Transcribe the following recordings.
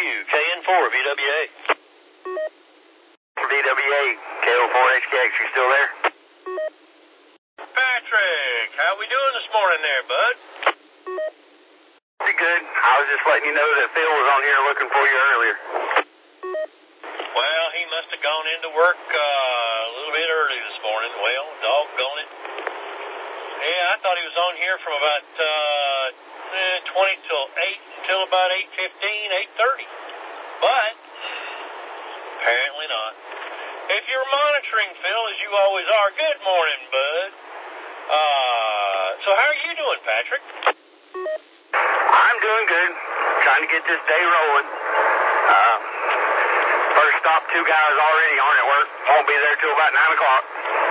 KN4 VWA. VWA, KO4HKX, you still there? Patrick, how we doing this morning there, bud? Pretty good. I was just letting you know that Phil was on here looking for you earlier. Well, he must have gone into work a little bit early this morning. Well, doggone it. Yeah, I thought he was on here from about 20 till 8 until about 8:15, 8:30. But apparently not. If you're monitoring, Phil, as you always are, good morning, bud. So how are you doing, Patrick? I'm doing good. Trying to get this day rolling. First stop, 2 guys already on at work. Won't be there till about 9 o'clock.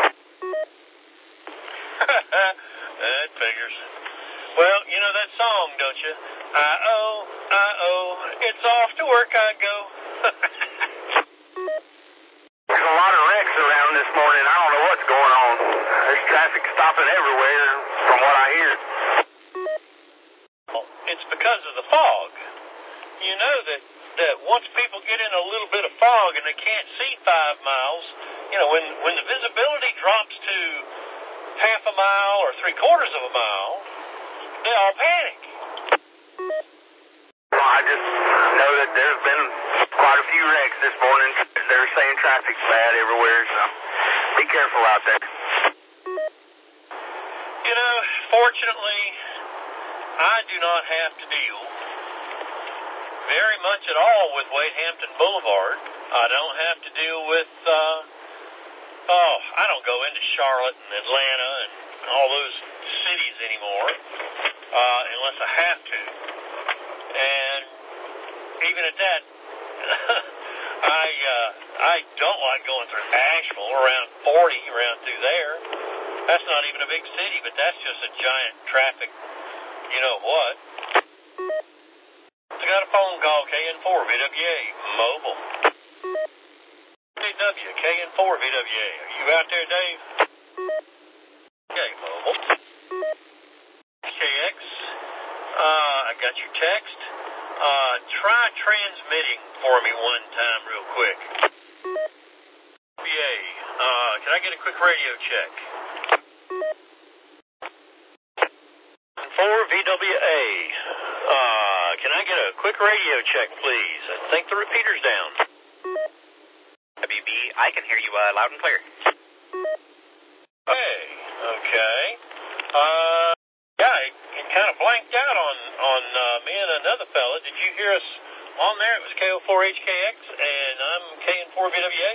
That figures. Well, you know that song, don't you? I-O, it's off to work I go. There's a lot of wrecks around this morning. I don't know what's going on. There's traffic stopping everywhere, from what I hear. Well, it's because of the fog. You know that once people get in a little bit of fog and they can't see 5 miles, you know, when the visibility drops to half a mile or 3/4 of a mile, they all panic. Well, I just know that there's been quite a few wrecks this morning. They're saying traffic's bad everywhere, so be careful out there. You know, fortunately, I do not have to deal very much at all with Wade Hampton Boulevard. I don't have to deal with, I don't go into Charlotte and Atlanta and all those cities anymore, unless I have to. And even at that, I don't like going through Asheville around 40, around through there. That's not even a big city, but that's just a giant traffic, you know what. I got a phone call, KN4 VWA, mobile. VW, KN4 VWA. Are you out there, Dave? Okay, mobile. KX, I got your text. Try transmitting for me one time real quick. VA, can I get a quick radio check? 4 VWA, can I get a quick radio check, please? I think the repeater's down. WB, I can hear you loud and clear. Hey, okay. Yeah, it kind of blanked out on me and another fella. Did you hear us on there? It was KO4HKX, and I'm KN4VWA.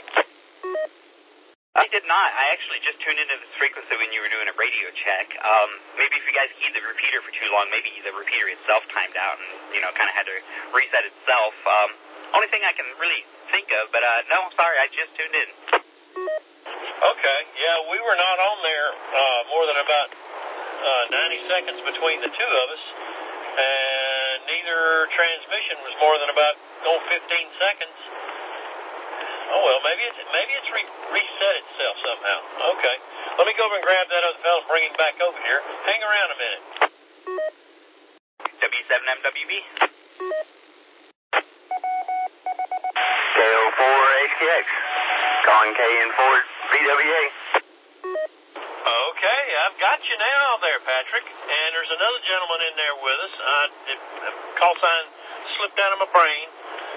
I did not. I actually just tuned into this frequency when you were doing a radio check. Maybe if you guys keyed the repeater for too long, maybe the repeater itself timed out and, you know, kind of had to reset itself. Only thing I can really think of, but no, sorry, I just tuned in. Okay, yeah, we were not on there more than about 90 seconds between the two of us, and neither transmission was more than about 15 seconds. Oh well, maybe it's reset itself somehow. Okay, let me go over and grab that other fellow and bring him back over here. Hang around a minute. W7MWB. KO4HKX, calling KN4 VWA. Okay, I've got you now there, Patrick. And there's another gentleman in there with us. The call sign slipped out of my brain.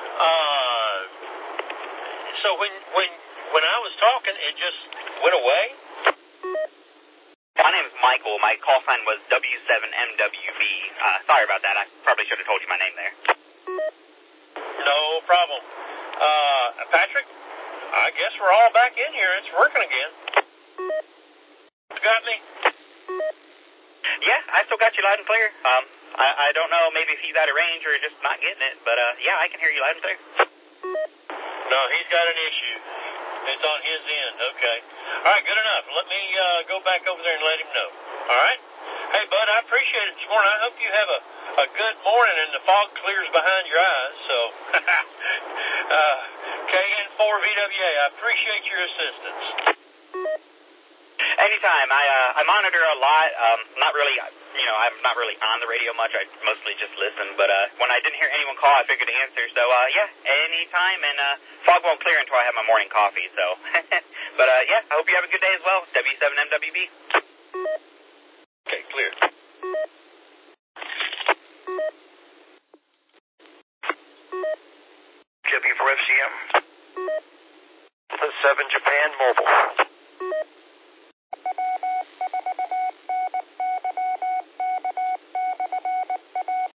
So when I was talking, it just went away? My name is Michael. My call sign was W7MWB. Sorry about that. I probably should have told you my name there. No problem. Patrick, I guess we're all back in here. It's working again. You got me? Yeah, I still got you loud and clear. I don't know, maybe if he's out of range or just not getting it, but yeah, I can hear you loud and clear. No, he's got an issue. It's on his end. Okay. All right, good enough. Let me go back over there and let him know. All right? Hey, bud, I appreciate it this morning. I hope you have a good morning and the fog clears behind your eyes. So, KN4VWA, I appreciate your assistance. Anytime. I monitor a lot. Not really I'm not really on the radio much. I mostly just listen. But when I didn't hear anyone call, I figured to answer. So, yeah, anytime. And fog won't clear until I have my morning coffee. So, but, yeah, I hope you have a good day as well. W7MWB. Okay, clear. W for FCM. 7 Japan Mobile.